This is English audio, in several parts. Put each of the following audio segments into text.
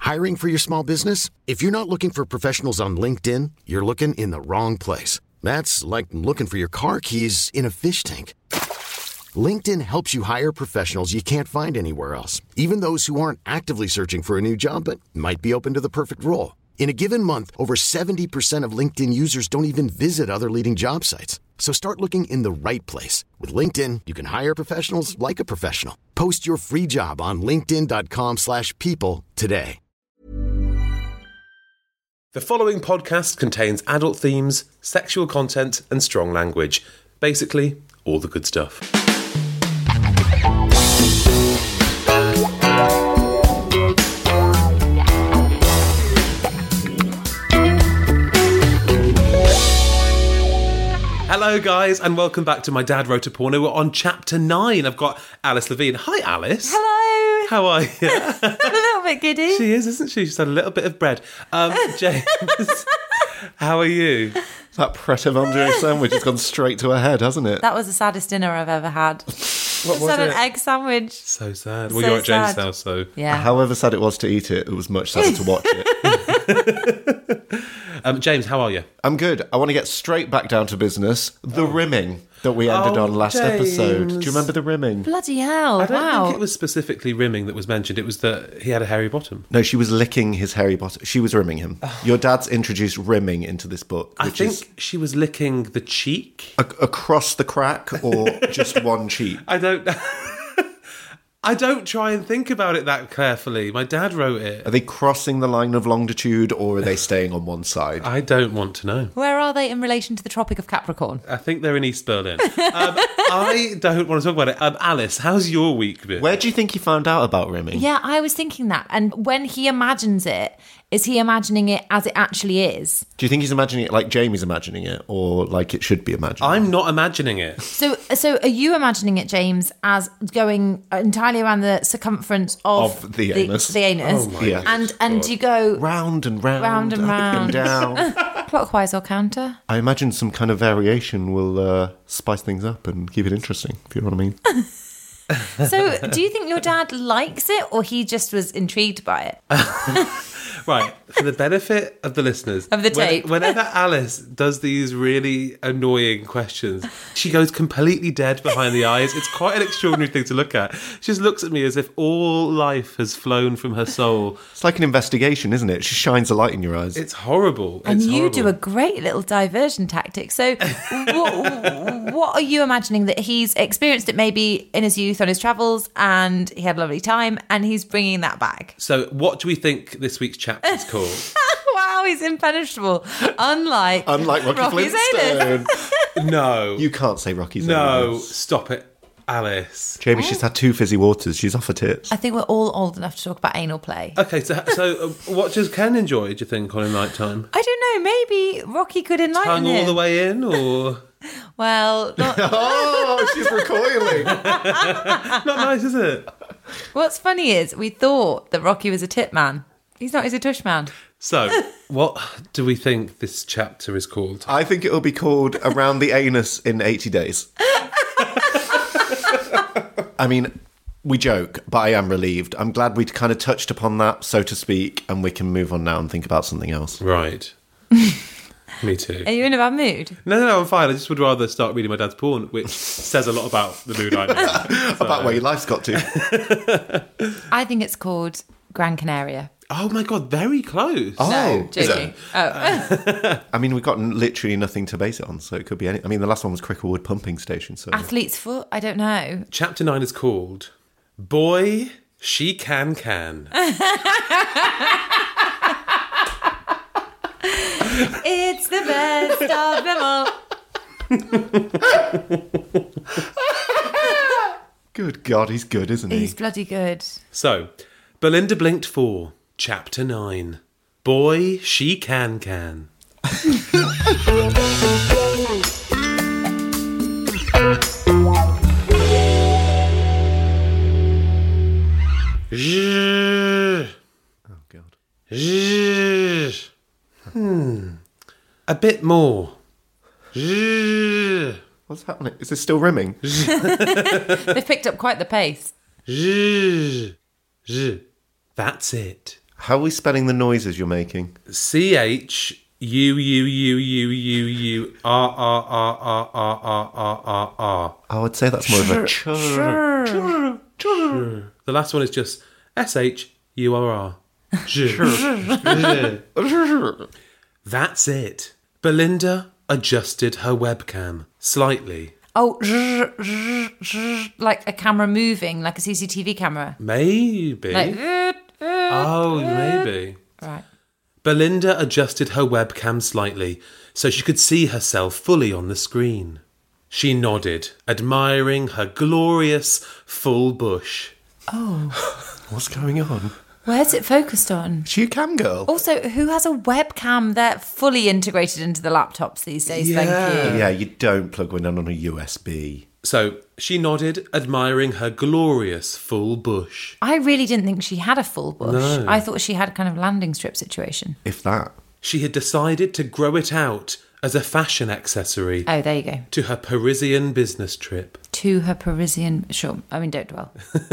Hiring for your small business? If you're not looking for professionals on LinkedIn, you're looking in the wrong place. That's like looking for your car keys in a fish tank. LinkedIn helps you hire professionals you can't find anywhere else, even those who aren't actively searching for a new job but might be open to the perfect role. In a given month, over 70% of LinkedIn users don't even visit other leading job sites. So start looking in the right place. With LinkedIn, you can hire professionals like a professional. Post your free job on linkedin.com/people today. The following podcast contains adult themes, sexual content, and strong language. Basically, all the good stuff. Hello guys, and welcome back to My Dad Wrote a Porno. We're on chapter 9. I've got Alice Levine. Hi Alice. Hello. How are you? A little bit giddy. She is, isn't she? She's had a little bit of bread. James, how are you? That Pret a Manger sandwich has gone straight to her head, hasn't it? That was the saddest dinner I've ever had. What was Had it? an egg sandwich. So sad. Well, So you're at James' sad. house, so... Yeah. However sad it was to eat it, it was much sadder to watch it. James, how are you? I'm good. I want to get straight back down to business. The rimming that we ended Oh, on last episode. Do James. you remember the rimming? Bloody hell. I don't Wow. think it was specifically rimming that was mentioned. It was that he had a hairy bottom. No, she was licking his hairy bottom. She was rimming him. Your dad's introduced rimming into this book, I which think is she was licking the cheek. across the crack or just one cheek. I don't try and think about it that carefully. My dad wrote it. Are they crossing the line of longitude or are they staying on one side? I don't want to know. Where are they in relation to the Tropic of Capricorn? I think they're in East Berlin. I don't want to talk about it. Alice, how's your week been? Where do you think he found out about rimming? Yeah, I was thinking that. And when he imagines it, is he imagining it as it actually is? Do you think he's imagining it like Jamie's imagining it or like it should be imagined? I'm not imagining it. So are you imagining it, James, as going entirely around the circumference of the anus. The anus. Oh my Yeah. And you go round and round, Round and up round. and down. clockwise or counter? I imagine some kind of variation will spice things up and keep it interesting, if you know what I mean. So do you think your dad likes it or he just was intrigued by it? Right, for the benefit of the listeners. Of the tape. Whenever Alice does these really annoying questions, she goes completely dead behind the eyes. It's quite an extraordinary thing to look at. She just looks at me as if all life has flown from her soul. It's like an investigation, isn't it? She shines a light in your eyes. It's horrible. And It's you horrible. do a great little diversion tactic. So what are you imagining that he's experienced it maybe in his youth on his travels and he had a lovely time and he's bringing that back? So what do we think this week's chapter is called? Wow, he's impenetrable. Unlike Rocky Rocky's Flintstone. No. You can't say Rocky's No, anus. stop it, Alice. Jamie, she's had 2 fizzy waters. She's off her tits. I think we're all old enough to talk about anal play. Okay, so what does Ken enjoy, do you think, on a night time? I don't know, maybe Rocky could enlighten Tongue him. all the way in, or... Well, Oh, she's recoiling. Not nice, is it? what's funny is we thought that Rocky was a tit man. He's not, he's a tush man. So, what do we think this chapter is called? I think it'll be called Around the Anus in 80 Days. I mean, we joke, but I am relieved. I'm glad we kind of touched upon that, so to speak, and we can move on now and think about something else. Right. Me too. Are you in a bad mood? No, I'm fine. I just would rather start reading my dad's porn, which says a lot about the mood I'm in. About where your life's got to. I think it's called Gran Canaria. Oh my God, very close. No, is joking. it? I mean, we've got literally nothing to base it on, so it could be any... I mean, the last one was Cricklewood Pumping Station, so... Athlete's foot? I don't know. Chapter 9 is called Boy, She Can. It's the best of them all. Good God, he's good, isn't he? He's bloody good. So, Belinda Blinked 4, Chapter 9. Boy, She Can. Oh, God. A bit more. What's happening? Is this still rimming? They've picked up quite the pace. That's it. How are we spelling the noises you're making? CHUUUUURRRRRRRRR. I would say that's more of a The last one is just SHURR. That's it. Belinda adjusted her webcam slightly. Oh, like a camera moving, like a CCTV camera. Maybe. Like, Maybe. right. Belinda adjusted her webcam slightly so she could see herself fully on the screen. She nodded, admiring her glorious full bush. Oh. What's going on? Where's it focused on? She a cam girl? Also, who has a webcam that fully integrated into the laptops these days? Yeah. Thank you. Yeah, you don't plug one in on a USB. So she nodded, admiring her glorious full bush. I really didn't think she had a full bush. No. I thought she had a kind of landing strip situation. If that. She had decided to grow it out as a fashion accessory Oh, there you go. to her Parisian business trip. To her Parisian... Sure, I mean, don't dwell.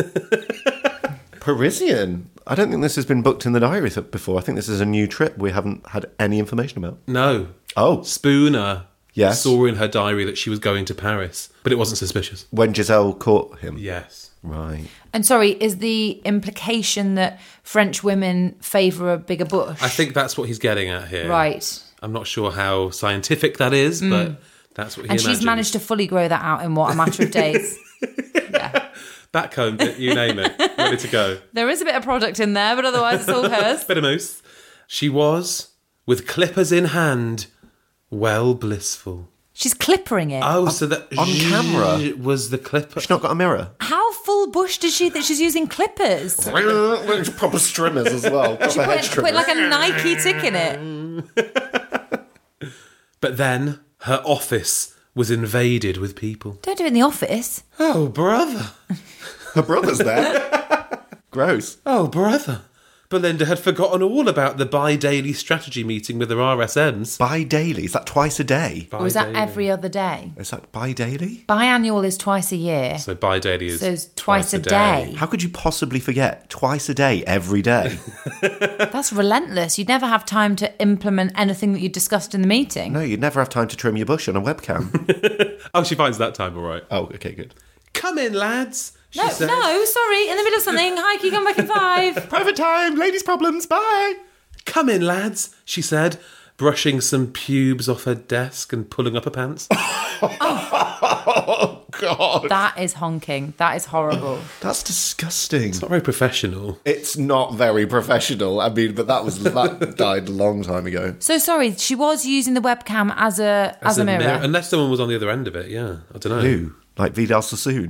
Parisian? I don't think this has been booked in the diary before. I think this is a new trip we haven't had any information about. No. Oh. Spooner Yes. saw in her diary that she was going to Paris, but it wasn't suspicious. When Giselle caught him? Yes. Right. And sorry, is the implication that French women favour a bigger bush? I think that's what he's getting at here. Right. I'm not sure how scientific that is, but that's what he And imagines. she's managed to fully grow that out in, what, a matter of days? Yeah. Backcombed it, you name it, ready to go. There is a bit of product in there, but otherwise it's all hers. Bit of mousse. She was, with clippers in hand, well blissful. She's clippering it. Oh, so that On camera? was the clipper. She's not got a mirror? How full bush does she that she's using clippers? Proper trimmers as well. Proper hedge Put trimmers. like a Nike tick in it. But then her office was invaded with people. Don't do it in the office. Oh, brother. Her brother's there. Gross. Oh, brother. Belinda had forgotten all about the bi-daily strategy meeting with her RSMs. Bi-daily? Is that twice a day? Or is that Bi-daily. every other day? Is that bi-daily? Biannual is twice a year. So bi-daily is So it's twice a day. How could you possibly forget twice a day every day? That's relentless. You'd never have time to implement anything that you discussed in the meeting. No, you'd never have time to trim your bush on a webcam. Oh, she finds that time all right. Oh, okay, good. Come in, lads, she No, said. no, sorry, in the middle of something. Hi, can you come back in 5? Private time, ladies' problems, bye! Come in, lads, she said, brushing some pubes off her desk and pulling up her pants. Oh, God. That is honking. That is horrible. That's disgusting. Not very professional. It's not very professional. I mean, but that died a long time ago. So sorry, she was using the webcam as a mirror. Unless someone was on the other end of it, yeah. I don't know. Who? Like Vidal Sassoon.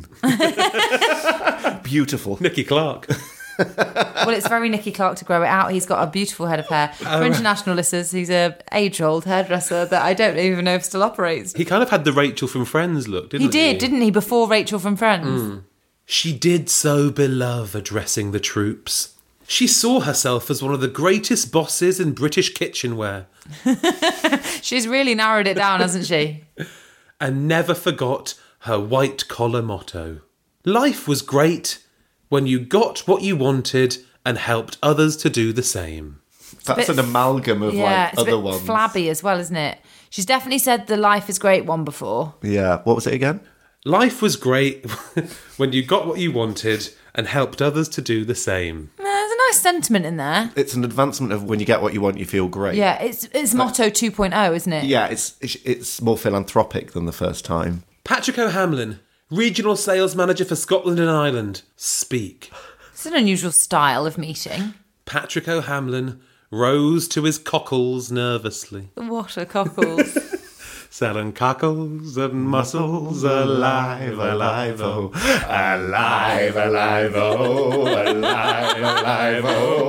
Beautiful. Nicky Clark. Well, it's very Nicky Clark to grow it out. He's got a beautiful head of hair. For international listeners, he's a age-old hairdresser that I don't even know if still operates. He kind of had the Rachel from Friends look, didn't he? He did, didn't he, before Rachel from Friends? She did so beloved addressing the troops. She saw herself as one of the greatest bosses in British kitchenware She's really narrowed it down, hasn't she? and never forgot her white-collar motto. Life was great when you got what you wanted and helped others to do the same. That's bit an amalgam of Yeah, like it's a other bit ones. flabby as well, isn't it? She's definitely said the life is great one before. Yeah. What was it again? Life was great when you got what you wanted and helped others to do the same. There's a nice sentiment in there. It's an advancement of when you get what you want, you feel great. Yeah, it's motto 2.0, isn't it? Yeah, it's more philanthropic than the first time. Patrick O'Hamlin, Regional Sales Manager for Scotland and Ireland. Speak. It's an unusual style of meeting. Patrick O'Hamlin rose to his cockles nervously. What a cockles. Selling cockles and mussels alive, alive, oh. Alive, alive, oh, alive, alive,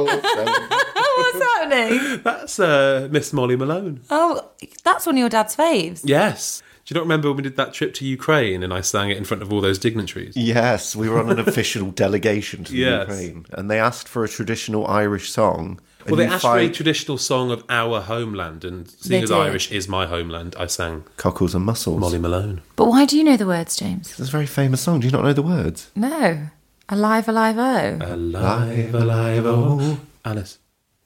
oh. What's happening? That's Miss Molly Malone. Oh, that's one of your dad's faves. Yes. Do you not remember when we did that trip to Ukraine and I sang it in front of all those dignitaries? Yes, we were on an official delegation to the Yes. Ukraine, and they asked for a traditional Irish song. Well, they asked for a traditional song of our homeland, and seeing They as did. Irish is my homeland, I sang Cockles and Mussels. Molly Malone. But why do you know the words, James? It's a very famous song. Do you not know the words? No. Alive, alive, oh. Alive, alive, oh. Alice.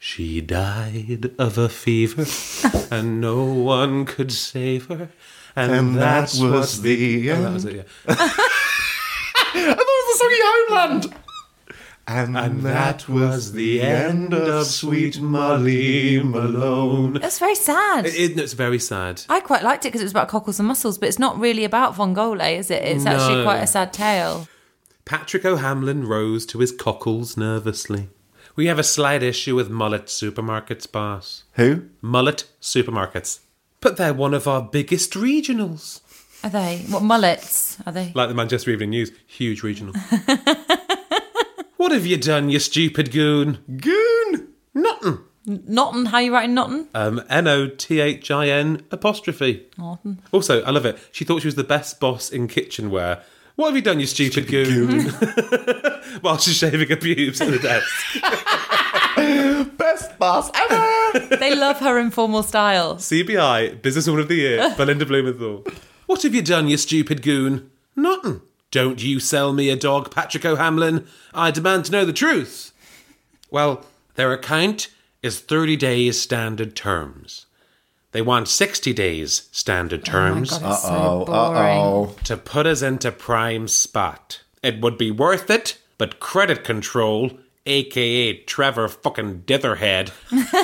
She died of a fever, and no one could save her. And that was the end. Oh, that was it, yeah. I thought it was the song Homeland. And that was the end of Sweet Molly Malone. That's very sad. It's very sad. I quite liked it because it was about cockles and mussels, but it's not really about Vongole, is it? It's actually No. quite a sad tale. Patrick O'Hamlin rose to his cockles nervously. We have a slight issue with Mullet Supermarkets, boss. Who? Mullet Supermarkets. But they're one of our biggest regionals. Are they? What, mullets? Are they? Like the Manchester Evening News, huge regional. What have you done, you stupid goon? Goon. Nottin'. Nottin'? How are you writing Nottin'? Nothin'. Nottin'. Also, I love it. She thought she was the best boss in kitchenware. What have you done, you stupid goon? While she's shaving her pubes at the desk. Best boss ever. They love her informal style. CBI, Businesswoman of the Year, Belinda Blumenthal. What have you done, you stupid goon? Nothin'. Don't you sell me a dog, Patrick O'Hamlin. I demand to know the truth. Well, their account is 30 days standard terms. They want 60 days standard terms Oh my God, it's so boring. to put us into prime spot. It would be worth it, but credit control, a.k.a. Trevor fucking Ditherhead,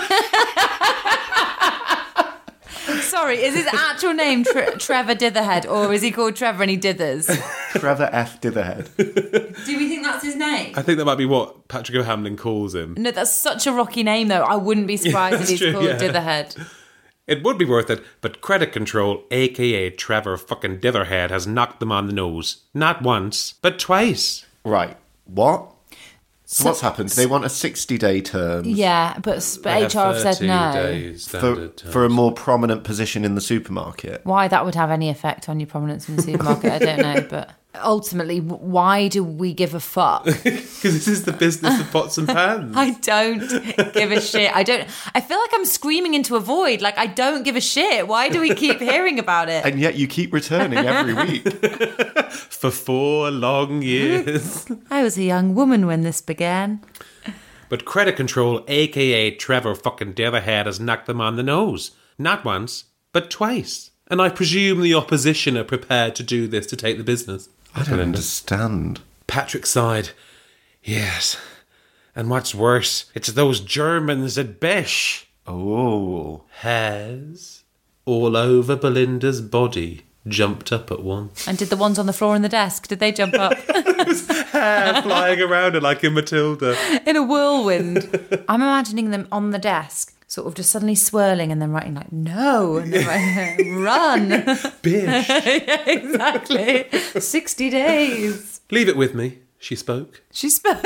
Sorry, is his actual name Trevor Ditherhead, or is he called Trevor and he dithers? Trevor F. Ditherhead. Do we think that's his name? I think that might be what Patrick O'Hamlin calls him. No, that's such a rocky name, though. I wouldn't be surprised if that's he's true, called yeah. Ditherhead. It would be worth it, but credit control, a.k.a. Trevor fucking Ditherhead, has knocked them on the nose. Not once, but twice. Right. What? So what's happened? They want a 60-day term Yeah, but They have HR have said 30 no. days standard terms. for a more prominent position in the supermarket. Why that would have any effect on your prominence in the supermarket, I don't know. But ultimately, why do we give a fuck? Because this is the business of pots and pans. I don't give a shit. I feel like I'm screaming into a void. Like, I don't give a shit. Why do we keep hearing about it? And yet you keep returning every week. For 4 long years. I was a young woman when this began. But credit control, a.k.a. Trevor fucking Ditherhead, has knocked them on the nose. Not once, but twice. And I presume the opposition are prepared to do this to take the business. I don't understand. Patrick sighed. Yes. And what's worse, it's those Germans at Besh. Oh. Hairs all over Belinda's body jumped up at once. And did the ones on the floor in the desk, did they jump up? Hair flying around her like in Matilda. In a whirlwind. I'm imagining them on the desk, sort of just suddenly swirling and then writing like, no, and then writing, run. Bish. Yeah, exactly. 60 days. Leave it with me, she spoke. She spoke.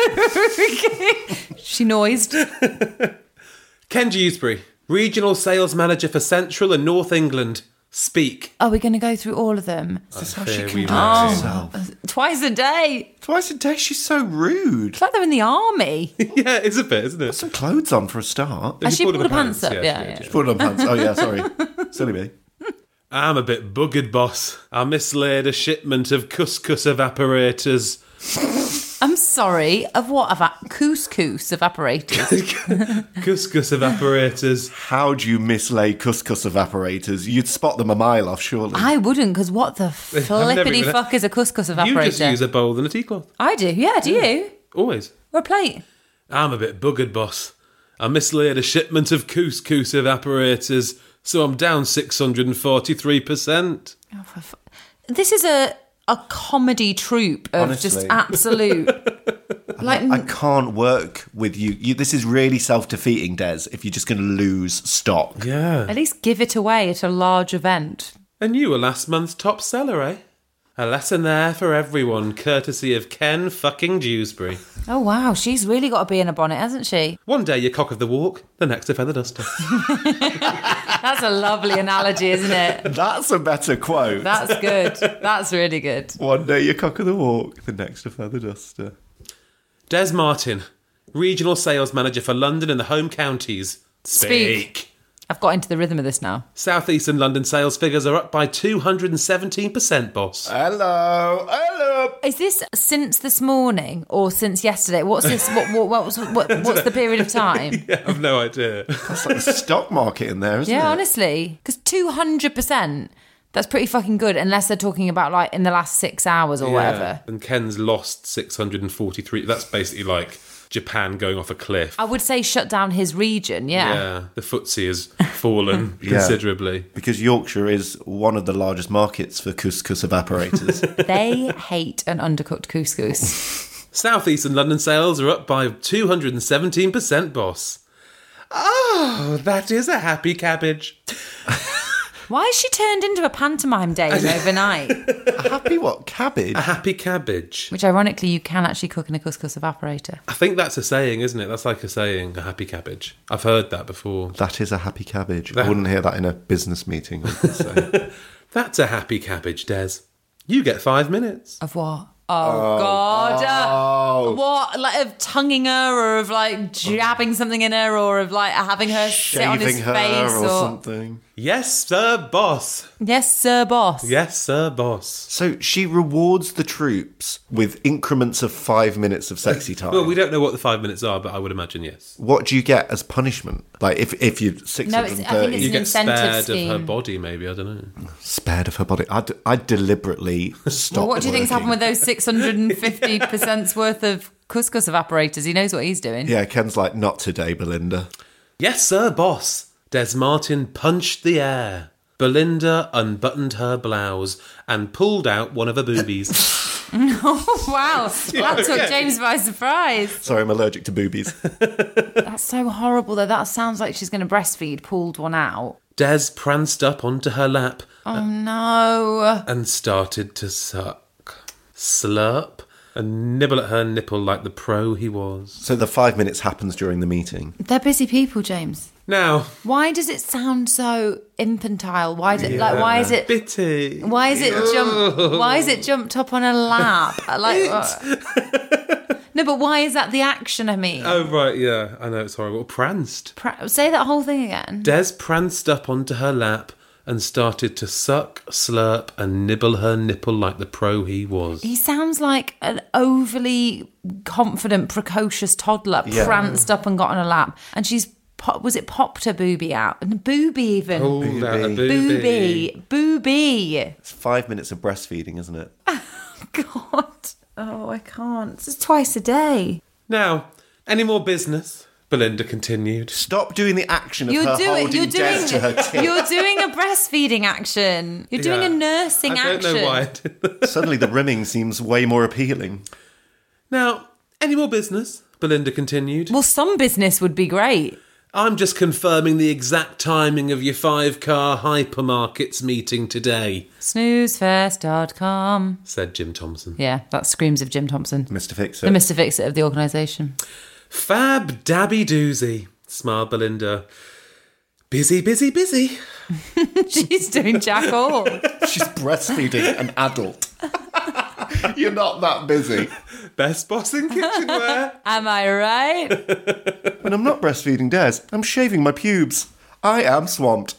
She noised. Ken Dewsbury, Regional Sales Manager for Central and North England. Speak. Are we going to go through all of them? Is this how she Here we conducts go. herself? Twice a day. Twice a day, she's so rude. It's like they're in the army. Yeah, it's a bit, isn't it? Put some clothes on for a start. Has she pulled pulled her her pants up? pants, Yeah, yeah, yeah. Put on pants. Oh, yeah, sorry. Silly me. I'm a bit buggered, boss. I mislaid a shipment of couscous evaporators. I'm sorry. Of what? Couscous evaporators. Couscous evaporators. How do you mislay couscous evaporators? You'd spot them a mile off, surely. I wouldn't, because what the never flippity even- fuck is a couscous You evaporator? just use a bowl and a tea cloth. I do. Yeah, do you? Always. Or a plate? I'm a bit buggered, boss. I mislaid a shipment of couscous evaporators, so I'm down 643%. Oh, this is a comedy troupe of just Honestly. absolute. Like, I can't work with you. This is really self-defeating, Des, if you're just going to lose stock. Yeah. at least give it away at a large event. And you were last month's top seller, eh? A lesson there for everyone, courtesy of Ken fucking Dewsbury. Oh wow, she's really got a bee in a bonnet, hasn't she? One day you're cock of the walk, the next a feather duster. That's a lovely analogy, isn't it? That's a better quote. That's good. That's really good. One day you're cock of the walk, the next a feather duster. Des Martin, Regional Sales Manager for London and the Home Counties. Speak. I've got into the rhythm of this now. South East and London sales figures are up by 217%, boss. Hello. Is this since this morning or since yesterday? What's this? What's the period of time? Yeah, I've no idea. That's like the stock market in there, isn't it? Yeah, honestly, because 200%. That's pretty fucking good, unless they're talking about like in the last 6 hours or whatever. And Ken's lost 643. That's basically like Japan going off a cliff. I would say shut down his region, yeah. Yeah, the FTSE has fallen considerably. Because Yorkshire is one of the largest markets for couscous evaporators. They hate an undercooked couscous. Southeastern London sales are up by 217%, boss. Oh, that is a happy cabbage. Why has she turned into a pantomime dame overnight? A happy what? Cabbage? A happy cabbage. Which ironically you can actually cook in a couscous evaporator. I think that's a saying, isn't it? That's like a saying, a happy cabbage. I've heard that before. That is a happy cabbage. I wouldn't hear that in a business meeting, I would say. That's a happy cabbage, Des. You get 5 minutes. Of what? Oh, God. What? Like of tonguing her or of like jabbing something in her or of like having her sit on his Shaving her face or something. Yes, sir, boss. Yes, sir, boss. Yes, sir, boss. So she rewards the troops with increments of 5 minutes of sexy time. Well, we don't know what the 5 minutes are, but I would imagine yes. What do you get as punishment? Like if you're 630... I think it's You an get incentive spared scheme. of her body, maybe. I don't know. Spared of her body. I deliberately stopped Well, what do you think's working. happened with those 650% worth of couscous evaporators? He knows what he's doing. Yeah, Ken's like, not today, Belinda. Yes, sir, boss. Des Martin punched the air. Belinda unbuttoned her blouse and pulled out one of her boobies. Oh, wow. That took James by surprise. Sorry, I'm allergic to boobies. That's so horrible, though. That sounds like she's going to breastfeed, pulled one out. Des pranced up onto her lap Oh, no. and started to suck, slurp, and nibble at her nipple like the pro he was. So the 5 minutes happens during the meeting. They're busy people, James. Now, Why does it sound so infantile? Why is it bitty. Why is it jumped up on a lap? No, but why is that the action? I mean, Oh, right, yeah, I know, it's horrible. Pranced. say that whole thing again. Des pranced up onto her lap and started to suck, slurp, and nibble her nipple like the pro he was. He sounds like an overly confident, precocious toddler pranced up and got on a lap, and she's popped her boobie out, and booby even. Pulled out a boobie. Booby. It's 5 minutes of breastfeeding, isn't it? God, oh, I can't. This is twice a day. Now, any more business? Belinda continued. Stop doing the action of her holding Des to her tit. You're doing a breastfeeding action. You're doing a nursing I action. don't know why I did that. Suddenly the rimming seems way more appealing. Now, any more business? Belinda continued. Well, some business would be great. I'm just confirming the exact timing of your 5-car hypermarkets meeting today, Snoozefest.com. said Jim Thompson. Yeah, that screams of Jim Thompson. Mr. Fix-It. The Mr. Fix-It of the organisation. Fab dabby doozy, smiled Belinda. Busy, busy, busy. She's doing jack all. She's breastfeeding an adult. You're not that busy. Best boss in kitchenware. Am I right? When I'm not breastfeeding Des, I'm shaving my pubes. I am swamped.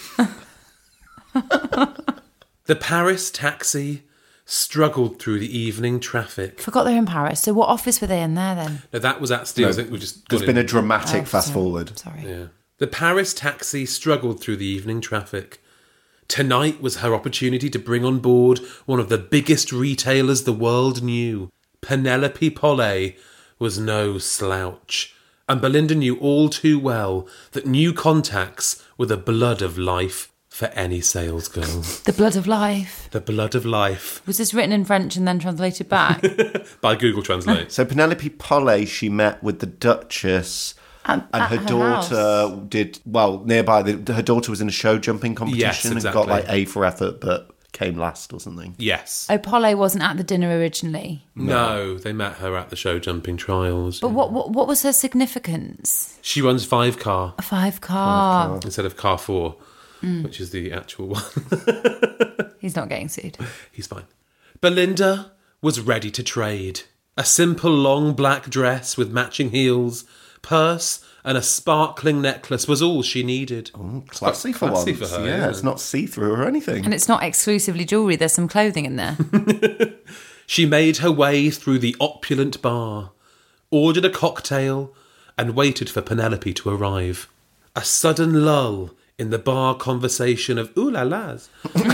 The Paris taxi struggled through the evening traffic. Forgot they're in Paris. So what office were they in there then? No, that was at Steele. I think we just There's got been a in. dramatic fast forward. Sorry. Yeah. The Paris taxi struggled through the evening traffic. Tonight was her opportunity to bring on board one of the biggest retailers the world knew. Penelope Pollet was no slouch, and Belinda knew all too well that new contacts were the blood of life for any salesgirl. The blood of life. The blood of life. Was this written in French and then translated back? By Google Translate. So Penelope Pollet, she met with the Duchess, and her her daughter did well nearby. Her daughter was in a show jumping competition Yes, and exactly. got like A for effort, but came last or something. Yes. Opole wasn't at the dinner originally. No, they met her at the show jumping trials. But what was her significance? She runs 5-car A 5-car. instead of car 4, which is the actual one. He's not getting sued. He's fine. Belinda was ready to trade. A simple long black dress with matching heels, purse, and a sparkling necklace was all she needed. Classy for classy once. for her, yeah, yeah. it's not see-through or anything. And it's not exclusively jewellery, there's some clothing in there. She made her way through the opulent bar, ordered a cocktail, and waited for Penelope to arrive. A sudden lull in the bar conversation of ooh-la-las.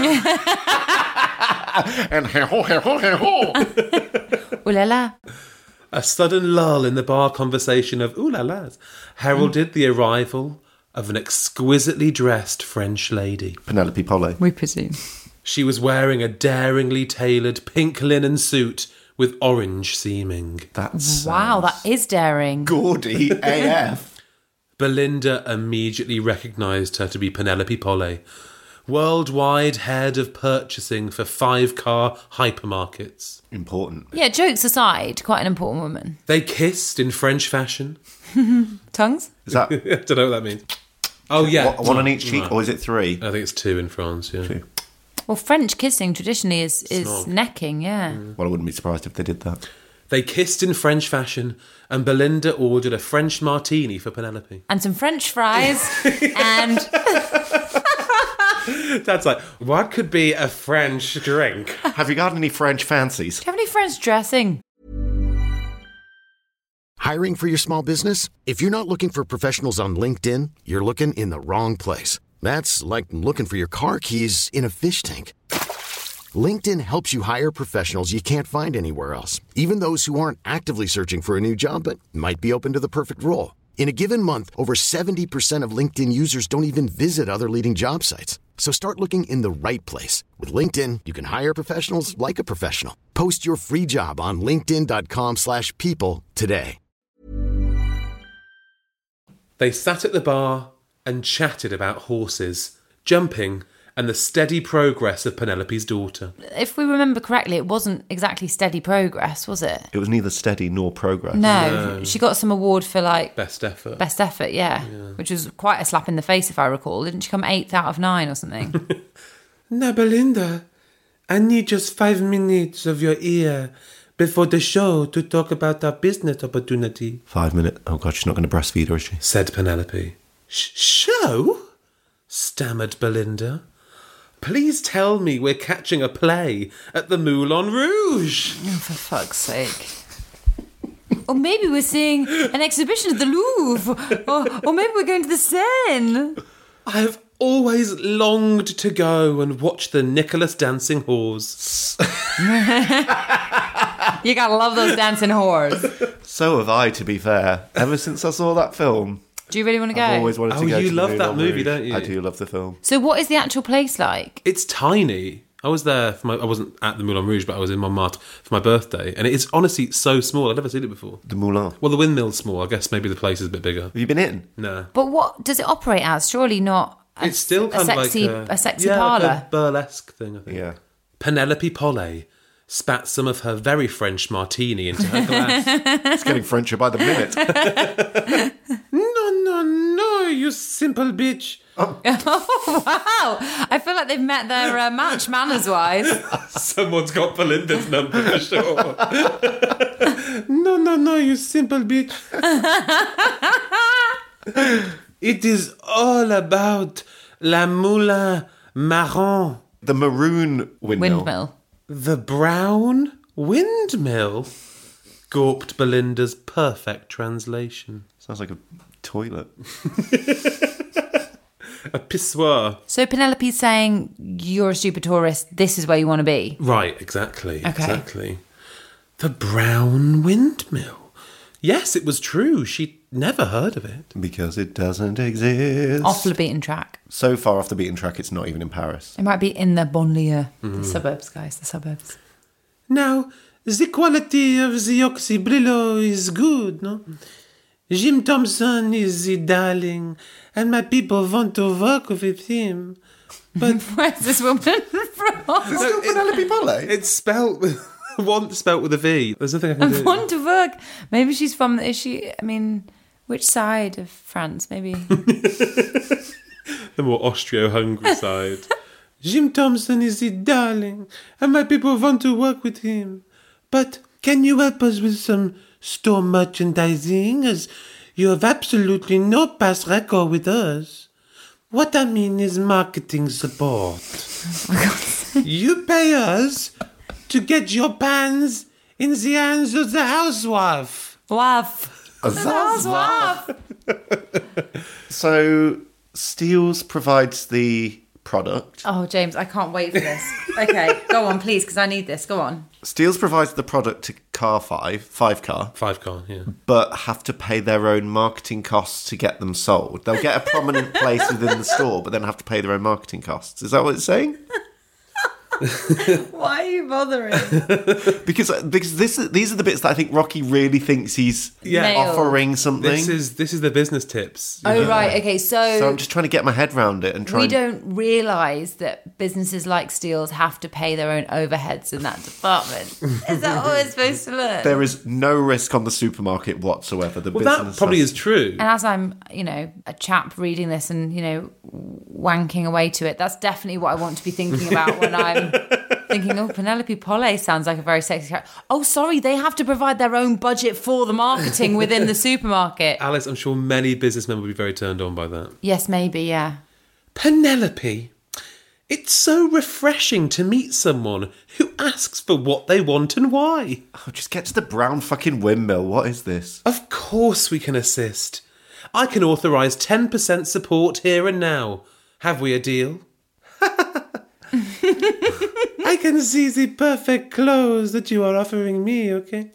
And hey-ho, hey-ho, hey-ho. Ooh la la. A sudden lull in the bar conversation of ooh-la-las heralded the arrival of an exquisitely dressed French lady. Penelope Polly. We presume. She was wearing a daringly tailored pink linen suit with orange seaming. That's Wow, that is daring. gaudy AF. Belinda immediately recognised her to be Penelope Polly, worldwide head of purchasing for 5-car hypermarkets. Important. Yeah, jokes aside, quite an important woman. They kissed in French fashion. Tongues? Is that I don't know what that means. Oh, yeah. one on each cheek, or is it 3? I think it's 2 in France, yeah. 2. Well, French kissing traditionally is Snog. necking, yeah. Well, I wouldn't be surprised if they did that. They kissed in French fashion, and Belinda ordered a French martini for Penelope. And some French fries, and Dad's like, what could be a French drink? Have you got any French fancies? do you have any French dressing? Hiring for your small business? If you're not looking for professionals on LinkedIn, you're looking in the wrong place. That's like looking for your car keys in a fish tank. LinkedIn helps you hire professionals you can't find anywhere else, even those who aren't actively searching for a new job but might be open to the perfect role. In a given month, over 70% of LinkedIn users don't even visit other leading job sites. So start looking in the right place. With LinkedIn, you can hire professionals like a professional. Post your free job on linkedin.com/people today. They sat at the bar and chatted about horses, jumping, and the steady progress of Penelope's daughter. If we remember correctly, it wasn't exactly steady progress, was it? It was neither steady nor progress. No, she got some award for Best effort. best effort, yeah, which was quite a slap in the face if I recall. Didn't she come 8th out of 9 or something? Now, Belinda, I need just 5 minutes of your ear before the show to talk about our business opportunity, 5 minutes. Oh, God, she's not going to breastfeed her, is she? said Penelope. Show? Stammered Belinda. Please tell me we're catching a play at the Moulin Rouge. Oh, for fuck's sake. Or maybe we're seeing an exhibition at the Louvre. Or maybe we're going to the Seine. I've always longed to go and watch the Nicholas Dancing Whores. You gotta love those dancing whores. So have I, to be fair. Ever since I saw that film, Do you really want to go? I've always wanted to Oh, go you to love the that Moulin movie, Rouge. don't you? I do love the film. So what is the actual place like? It's tiny. I was there for I wasn't at the Moulin Rouge, but I was in Montmartre for my birthday. And it's honestly so small. I've never seen it before. The Moulin. Well, the windmill's small. I guess maybe the place is a bit bigger. Have you been in? No. But what does it operate as? Surely not It's still kind a sexy, of like a sexy yeah, parlour. like a burlesque thing, I think. Yeah. Penelope Polly spat some of her very French martini into her glass. It's getting Frencher by the minute. No, you simple bitch. Oh, wow. I feel like they've met their match manners-wise. Someone's got Belinda's number for sure. No, you simple bitch. It is all about la moulin marron. The maroon windmill. The brown windmill? Gawped Belinda's perfect translation. Sounds like a toilet. A pissoir. So Penelope's saying, you're a stupid tourist, this is where you want to be. Right, exactly. Okay. Exactly. The brown windmill. Yes, it was true. She'd never heard of it. Because it doesn't exist. Off the beaten track. So far off the beaten track, it's not even in Paris. It might be in the banlieue. The suburbs, guys, the suburbs. Now, the quality of the Oxybrillo is good, no? Jim Thompson is the darling, and my people want to work with him. But Where's this woman from? Still Penelope Polly? it's spelt with spelt with a V. There's nothing I can do. Want to work. Maybe she's from, is she, I mean, which side of France? Maybe. The more Austro-Hungary side. Jim Thompson is the darling, and my people want to work with him. But can you help us with some store merchandising, as you have absolutely no past record with us? What I mean is marketing support. You pay us to get your pans in the hands of the housewife. Waff. Waff. So Steele's provides the product. Oh, James, I can't wait for this. Okay, go on, please, because I need this. Go on. Steele's provides the product to Car 5 Car, 5-car, yeah. but have to pay their own marketing costs to get them sold. They'll get a prominent place within the store, but then have to pay their own marketing costs. Is that what it's saying? Why are you bothering? Because these are the bits that I think Rocky really thinks he's Nailed. offering something. This is the business tips. you Oh, know. right. Okay, So I'm just trying to get my head around it and try. we don't realise that businesses like Steele's have to pay their own overheads in that department. Is that what we're supposed to learn? There is no risk on the supermarket whatsoever. The Well, business that probably has- is true. And as I'm, a chap reading this and, wanking away to it, that's definitely what I want to be thinking about when I'm thinking, oh, Penelope Pollet sounds like a very sexy character. Oh, sorry, they have to provide their own budget for the marketing within the supermarket. Alice, I'm sure many businessmen would be very turned on by that. Yes, maybe, yeah. Penelope, it's so refreshing to meet someone who asks for what they want and why. Oh, just get to the brown fucking windmill. What is this? Of course we can assist. I can authorise 10% support here and now. Have we a deal? I can see the perfect clothes that you are offering me, okay?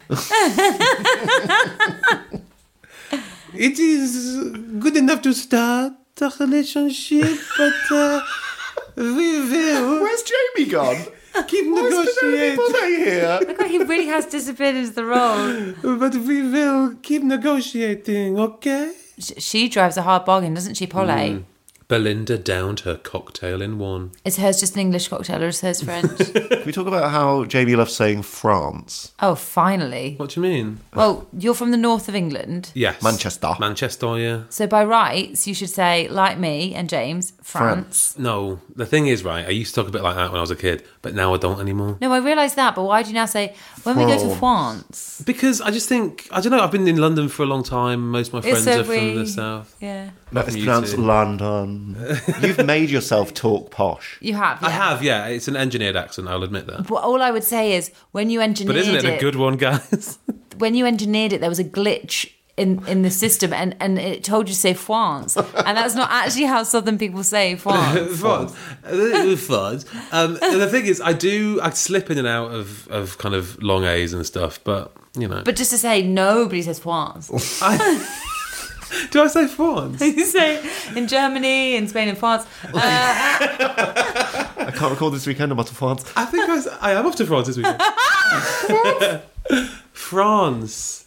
It is good enough to start a relationship, but we will Where's Jamie gone? keep Where's Penelope negotiating. Pollet here? Look like he really has disappeared into the role. But we will keep negotiating, okay? She drives a hard bargain, doesn't she, Polly? Belinda downed her cocktail in one. Is hers just an English cocktail or is hers French? Can we talk about how Jamie loves saying France? Oh, finally. What do you mean? Well, you're from the north of England. Yes. Manchester. Manchester, yeah. So by rights, you should say, like me and James, France. No, the thing is, right, I used to talk a bit like that when I was a kid, but now I don't anymore. No, I realise that, but why do you now say, when we go to France? Because I just think, I don't know, I've been in London for a long time. Most of my friends so are from the south. Yeah. No, it's You pronounced too. London. You've made yourself talk posh. You have, yeah. I have, yeah. It's an engineered accent, I'll admit that. But all I would say is, when you engineered But isn't it a good one, guys? when you engineered it, there was a glitch in the system and it told you to say France. And that's not actually how Southern people say France. France. France. The thing is, I slip in and out of kind of long A's and stuff, but, you know. But just to say, nobody says France. Do I say France? You say in Germany, in Spain, and France. I can't recall this weekend. I'm off to France. I think I am off to France this weekend. France.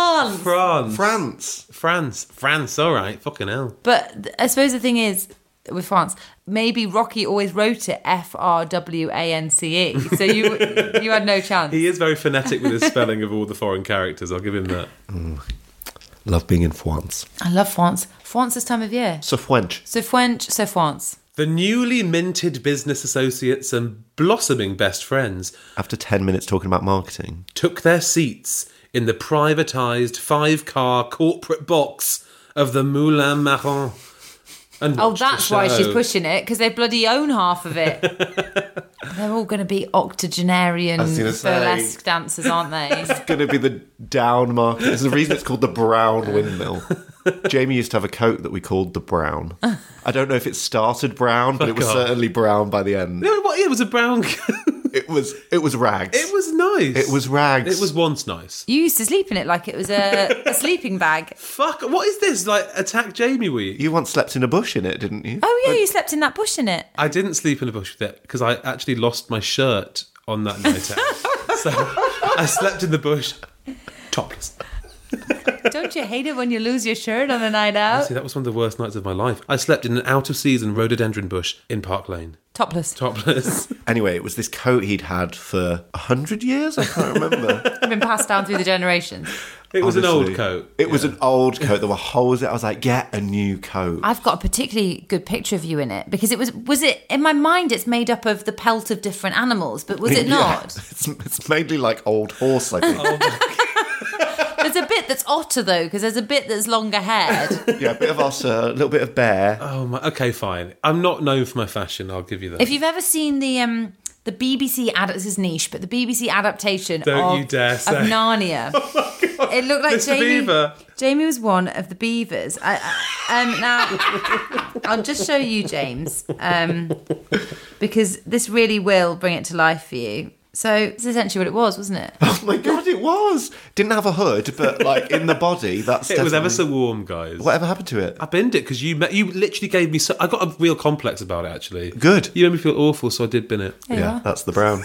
France, all right. Fucking hell. But I suppose the thing is, with France, maybe Rocky always wrote it Frwance. So you had no chance. He is very phonetic with his spelling of all the foreign characters. I'll give him that. Love being in France. I love France. France this time of year. So French. So French, so France. The newly minted business associates and blossoming best friends After 10 minutes talking about marketing. took their seats in the privatised 5-car corporate box of the Moulin Marron. And Oh, watched the that's why she's show. pushing it, because they bloody own half of it. They're all going to be octogenarian I was gonna say- burlesque dancers, aren't they? It's going to be the down market. There's a reason it's called the brown windmill. Jamie used to have a coat that we called the brown. I don't know if it started brown, but it was Fuck off. certainly brown by the end. No, it was a brown coat. It was rags. It was nice. It was rags. It was once nice. You used to sleep in it like it was a sleeping bag. Fuck, what is this? Like, Attack Jamie week? You once slept in a bush in it, didn't you? Oh, yeah, you slept in that bush in it. I didn't sleep in a bush with it because I actually lost my shirt on that night out. So I slept in the bush topless. Don't you hate it when you lose your shirt on a night out? See, that was one of the worst nights of my life. I slept in an out-of-season rhododendron bush in Park Lane. Topless. Topless. Anyway, it was this coat he'd had for 100 years? I can't remember. Been passed down through the generations. It was an Honestly. old coat. It was an old coat. There were holes in it. I was like, get a new coat. I've got a particularly good picture of you in it because it was it in my mind it's made up of the pelt of different animals, but was it Yeah. not? It's mainly like old horse, I think. There's a bit that's otter though, because there's a bit that's longer haired. Yeah, a bit of otter, a little bit of bear. Oh my. Okay, fine. I'm not known for my fashion. I'll give you that. If you've ever seen the the BBC this is niche, but the BBC adaptation Don't you dare of say. Narnia. Oh my God. It looked like Mr. Beaver. Jamie was one of the beavers. Now, I'll just show you, James, because this really will bring it to life for you. So it's essentially what it was, wasn't it? Oh my God, it was. Didn't have a hood, but like in the body, that's It was definitely- ever so warm, guys. Whatever happened to it? I binned it because you literally gave me. I got a real complex about it, actually. Good. You made me feel awful, so I did bin it. There you Yeah, are. that's the brown.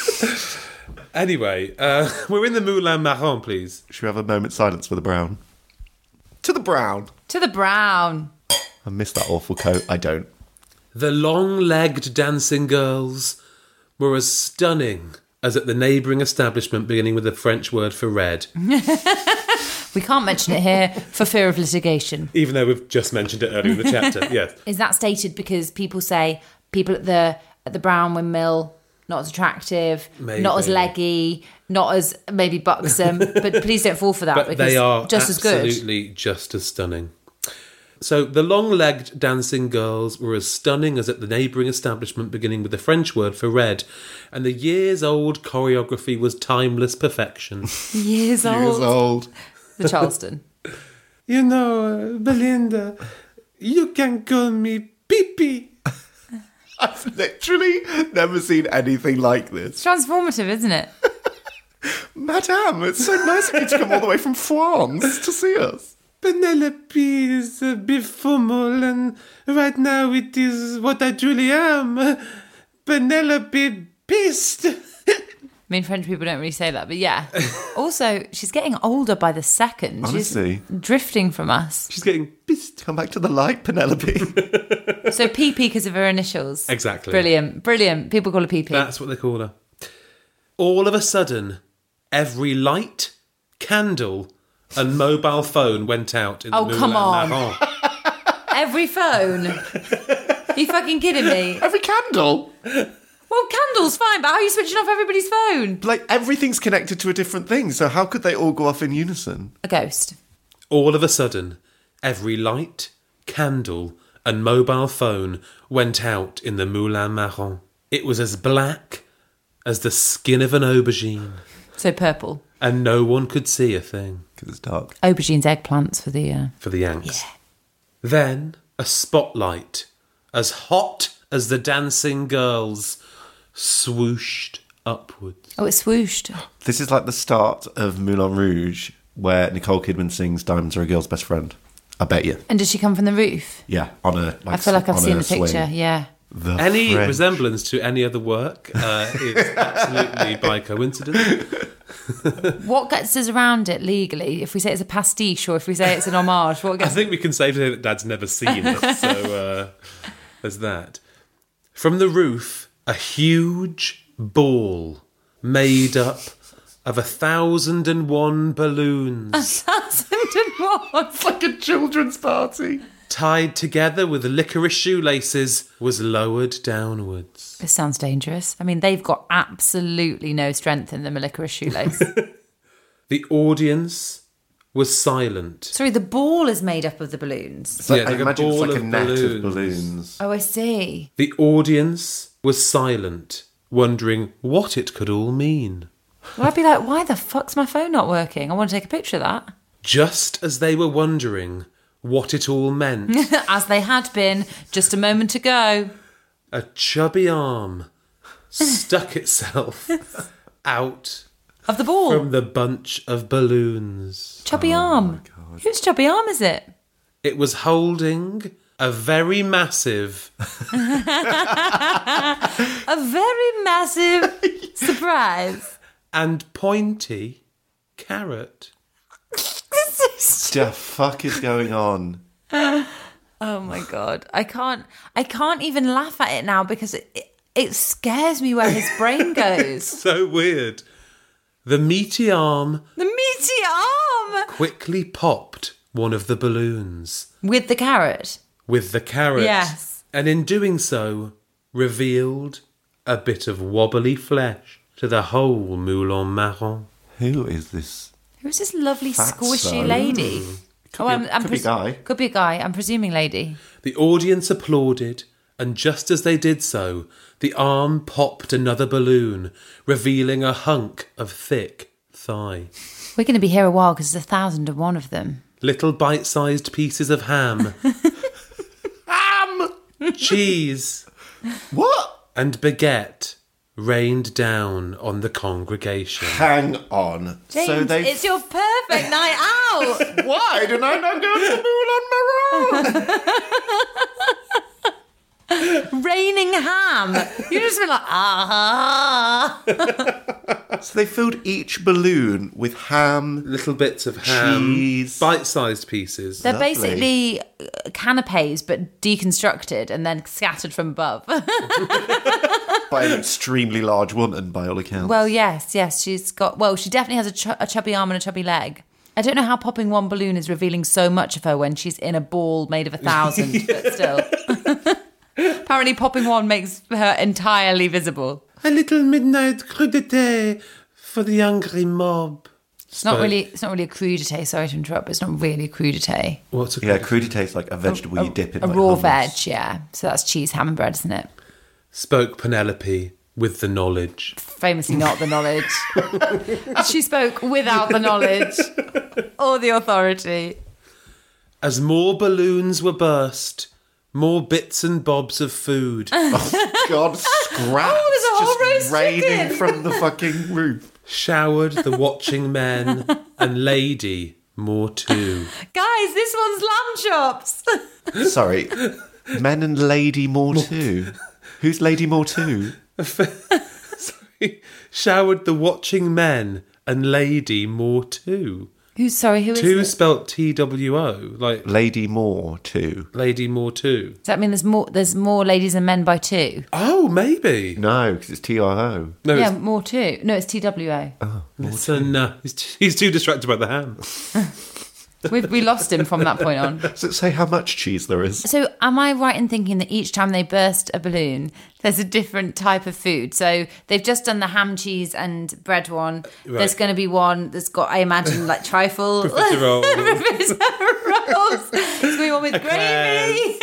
Anyway, we're in the Moulin Marron, please. Should we have a moment's silence for the brown? To the brown. To the brown. I miss that awful coat. I don't. The long-legged dancing girls were as stunning as at the neighbouring establishment beginning with the French word for red. We can't mention it here for fear of litigation. Even though we've just mentioned it earlier in the chapter, yes. Is that stated because people say people at the Brown Windmill not as attractive, Maybe. not as leggy, not as maybe buxom, but please don't fall for that But because they are just as good. absolutely just as stunning. So the long-legged dancing girls were as stunning as at the neighbouring establishment beginning with the French word for red, and the years-old choreography was timeless perfection. Years old. Years old. The Charleston. You know, Belinda, you can call me Pee-Pee. I've literally never seen anything like this. It's transformative, isn't it? Madame, it's so nice of you to come all the way from France to see us. Penelope is a bit formal, and right now it is what I truly am. Penelope pissed. I mean, French people don't really say that, but yeah. Also, she's getting older by the second. Honestly. She's drifting from us. She's getting pissed. Come back to the light, Penelope. So PP because of her initials. Exactly. Brilliant. Brilliant. People call her PP. That's what they call her. All of a sudden, every light, candle, and mobile phone went out in the Oh, come Moulin on. Marron. Every phone. Are you fucking kidding me? Every candle. Well, candle's fine, but how are you switching off everybody's phone? Like, everything's connected to a different thing, so how could they all go off in unison? A ghost. All of a sudden, every light, candle, and mobile phone went out in the Moulin Marron. It was as black as the skin of an aubergine, So purple. and no one could see a thing. Because it's dark. Aubergines, eggplants for the... For the Yanks. Then a spotlight, as hot as the dancing girls, swooshed upwards. Oh, it swooshed. This is like the start of Moulin Rouge, where Nicole Kidman sings Diamonds Are a Girl's Best Friend. I bet you. And did she come from the roof? Yeah, on a... I feel like I've on seen a the picture, swing. yeah. The Any French. resemblance to any other work is absolutely by coincidence. What gets us around it legally? If we say it's a pastiche or if we say it's an homage, what I gets... think we can safely say that Dad's never seen it, so there's that. From the roof, a huge ball made up of 1,001 balloons 1,001. It's like a children's party. tied together with licorice shoelaces was lowered downwards. This sounds dangerous. I mean, they've got absolutely no strength in them, a licorice shoelace. The audience was silent. Sorry, the ball is made up of the balloons. It's like, Yeah, I like a imagine it's ball like a of net balloons. of balloons. Oh, I see. The audience was silent, wondering what it could all mean. Well, I'd be like, why the fuck's my phone not working? I want to take a picture of that. Just as they were wondering what it all meant, As they had been just a moment ago. a chubby arm stuck itself out Of the ball. from the bunch of balloons. Chubby arm. Whose chubby arm is it? It was holding a very massive, A very massive surprise. and pointy carrot. The fuck is going on? Oh my god. I can't even laugh at it now because it scares me where his brain goes. So weird. The meaty arm The meaty arm! quickly popped one of the balloons With the carrot. with the carrot. Yes. And in doing so, revealed a bit of wobbly flesh to the whole Moulin Marron. Who is this? Who's this lovely Fatso. squishy lady? Could be a guy. Could be a guy. I'm presuming lady. The audience applauded and just as they did so, the arm popped another balloon, revealing a hunk of thick thigh. We're going to be here a while because there's 1,001 of them. Little bite-sized pieces of ham. Ham! Cheese. What? And baguette rained down on the congregation. Hang on. James, it's your perfect night out. Why did I not go to the moon on my own? Raining ham. You just been like, ah. So they filled each balloon with ham. Little bits of ham. Cheese. Bite-sized pieces. They're Lovely. basically canapes, but deconstructed and then scattered from above. By an extremely large woman, by all accounts. Well, yes. She's got. Well, she definitely has a chubby arm and a chubby leg. I don't know how popping one balloon is revealing so much of her when she's in a ball made of 1,000, but still. Apparently, popping one makes her entirely visible. A little midnight crudité for the hungry mob. It's not really a crudité. Sorry to interrupt, but it's not really a crudité. What's a Yeah, crudité is like a vegetable you dip in. A like raw hummus. veg, yeah. So that's cheese, ham, and bread, isn't it? Spoke Penelope with the knowledge. Famously not the knowledge. She spoke without the knowledge or the authority. As more balloons were burst, more bits and bobs of food Oh, God, scraps there's a whole just roast raining chicken. from the fucking roof. showered the watching men and lady more too. Guys, this one's lamb chops. Sorry, men and Lady Moore too. Who's Lady Moore too? Sorry. Showered the watching men and lady more too. Who is Two it? spelt TWO, like Lady Moore too. lady more too. Does that mean there's more ladies and men by two? Oh, maybe. No, because it's TRO. No, Yeah, more two. No, it's TWO. listen, he's too distracted by the ham. We lost him from that point on. Does it say how much cheese there is? So am I right in thinking that each time they burst a balloon, there's a different type of food? So they've just done the ham, cheese and bread one. Right. There's going to be one that's got, I imagine, like trifle. Profiterole. Profiteroles. There's going to be one with gravy.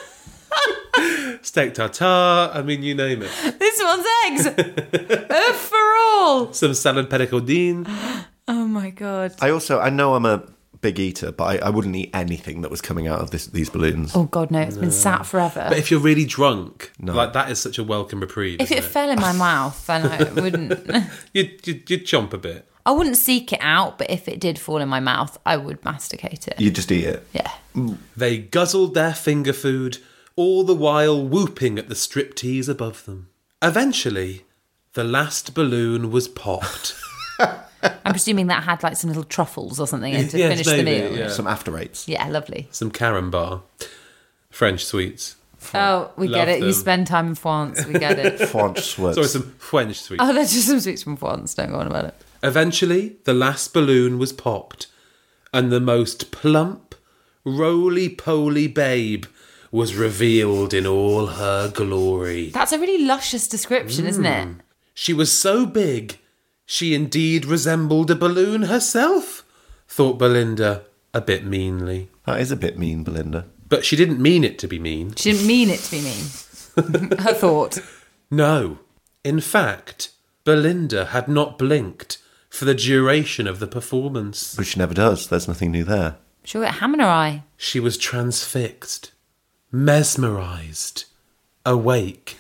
Steak tartare. I mean, you name it. This one's eggs. For all. Some salad pericodine. Oh my God. I know I'm a big eater, but I wouldn't eat anything that was coming out of these balloons. Oh God, no, it's been sat forever. But if you're really drunk, No. like that is such a welcome reprieve. If it isn't fell in my mouth, then I wouldn't. You'd chomp a bit. I wouldn't seek it out, but if it did fall in my mouth, I would masticate it. You just eat it. Yeah. They guzzled their finger food, all the while whooping at the striptease above them. Eventually, the last balloon was popped. I'm presuming that had like some little truffles or something in to Yes, finish the maybe, meal. yeah. Some after eights. Yeah, lovely. Some carambar. French sweets. Oh, we Love get it. You them. spend time in France. We get it. French sweats. Sorry, some French sweets. Oh, that's just some sweets from France. Don't go on about it. Eventually, the last balloon was popped, and the most plump, roly-poly babe was revealed in all her glory. That's a really luscious description, isn't it? She was so big, she indeed resembled a balloon herself, thought Belinda, a bit meanly. That is a bit mean, Belinda. But she didn't mean it to be mean. She didn't mean it to be mean. Her thought. No. In fact, Belinda had not blinked for the duration of the performance. Which she never does. There's nothing new there. She'll get a ham in her eye. She was transfixed, mesmerised, awake.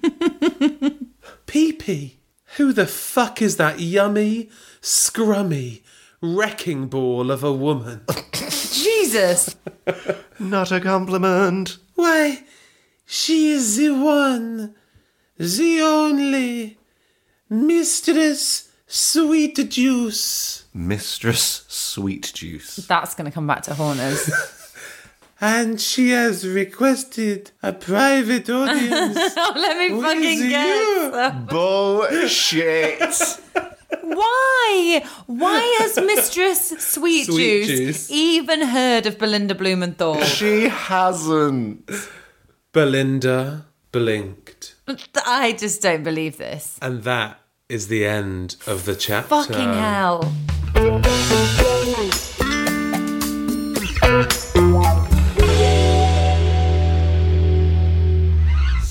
Pee-pee, who the fuck is that yummy, scrummy, wrecking ball of a woman? Jesus. Not a compliment. Why, she is the one, the only, Mistress Sweet Juice. Mistress Sweet Juice. That's going to come back to haunt us. And she has requested a private audience. Oh, let me fucking you? guess. Bullshit. Why? Why has Mistress Sweet Sweet Juice Juice. even heard of Belinda Blumenthal? She hasn't. Belinda blinked. I just don't believe this. And that is the end of the chapter. Fucking hell.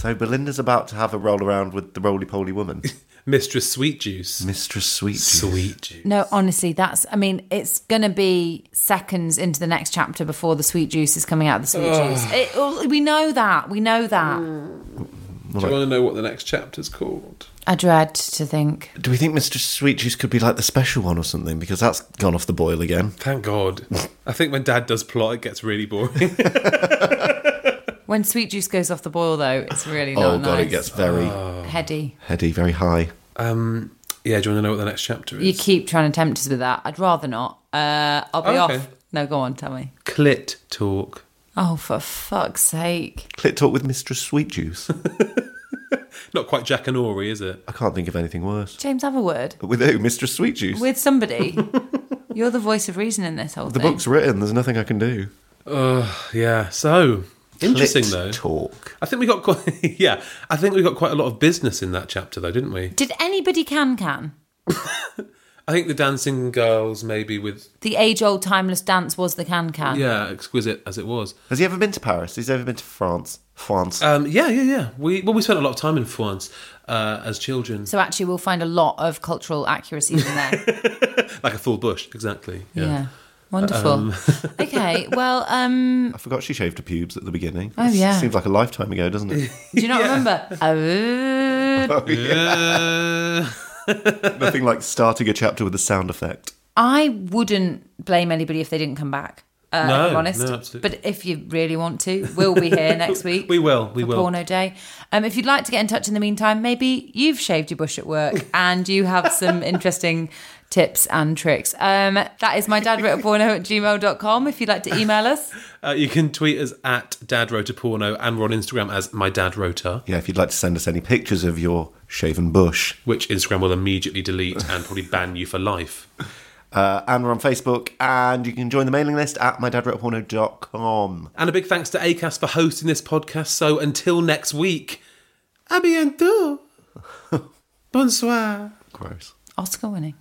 So Belinda's about to have a roll around with the roly-poly woman. Mistress Sweet Juice. Mistress Sweet Juice. Sweet Juice. No, honestly, it's going to be seconds into the next chapter before the sweet juice is coming out of the sweet juice. We know that. We know that. Do you want to know what the next chapter's called? I dread to think. Do we think Mistress Sweet Juice could be like the special one or something? Because that's gone off the boil again. Thank God. I think when Dad does plot, it gets really boring. When sweet juice goes off the boil, though, it's really not nice. God, it gets very... Heady, very high. Yeah, do you want to know what the next chapter is? You keep trying to tempt us with that. I'd rather not. I'll be okay. off. No, go on, tell me. Clit talk. Oh, for fuck's sake. Clit talk with Mistress Sweet Juice. Not quite Jack and Ori, is it? I can't think of anything worse. James, have a word. With who? Mistress Sweet Juice? With somebody. You're the voice of reason in this whole The thing. book's written. There's nothing I can do. Yeah, so... Interesting, Clit though. talk. I think we got quite... Yeah, I think we got quite a lot of business in that chapter, though, didn't we? Did anybody can? I think the dancing girls, maybe with... The age-old timeless dance was the can. Yeah, exquisite as it was. Has he ever been to Paris? Has he ever been to France? Yeah. We spent a lot of time in France as children. So actually we'll find a lot of cultural accuracies in there. Like a full bush, exactly. Yeah. Wonderful. Okay, well... I forgot she shaved her pubes at the beginning. Oh, yeah. Seems like a lifetime ago, doesn't it? Do you not remember? Oh, yeah. Nothing like starting a chapter with a sound effect. I wouldn't blame anybody if they didn't come back. If I'm honest. No, absolutely. But if you really want to, we'll be here next week. We will. for Porno Day. If you'd like to get in touch in the meantime, maybe you've shaved your bush at work and you have some interesting tips and tricks. That is mydadwroteaporno@gmail.com if you'd like to email us. You can tweet us at dadwroteaporno and we're on Instagram as mydadwrote, Yeah, if you'd like to send us any pictures of your shaven bush. which Instagram will immediately delete and probably ban you for life. And we're on Facebook, and you can join the mailing list at mydadwroteaporno.com. And a big thanks to Acast for hosting this podcast. So until next week, à bientôt. Bonsoir. Gross. Oscar winning.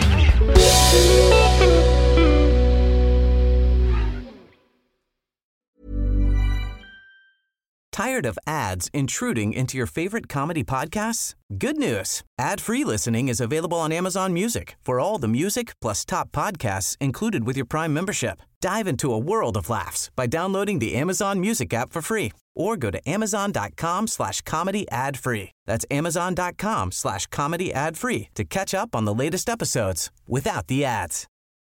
Tired of ads intruding into your favorite comedy podcasts? Good news. Ad-free listening is available on Amazon Music for all the music plus top podcasts included with your Prime membership. Dive into a world of laughs by downloading the Amazon Music app for free or go to amazon.com/comedy ad-free. That's amazon.com/comedy ad-free to catch up on the latest episodes without the ads.